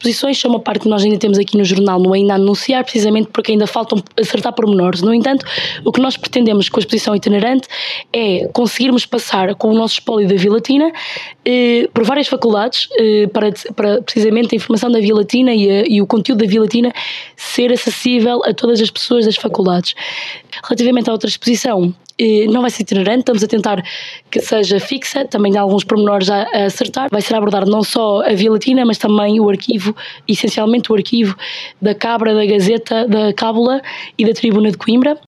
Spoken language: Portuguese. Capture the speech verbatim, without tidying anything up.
exposições são uma parte que nós ainda temos aqui no jornal, no ainda a anunciar, precisamente porque ainda faltam acertar pormenores. No entanto, o que nós pretendemos com a exposição itinerante é conseguirmos passar com o nosso espólio da Via Latina eh, por várias faculdades eh, para, para precisamente a informação da Via Latina e, a, e o conteúdo da Via Latina ser acessível a todas as pessoas das faculdades. Relativamente à outra exposição, não vai ser itinerante, estamos a tentar que seja fixa, também há alguns pormenores a, a acertar. Vai ser abordar não só a Via Latina, mas também o arquivo, essencialmente o arquivo da Cabra, da Gazeta, da Cábula e da Tribuna de Coimbra.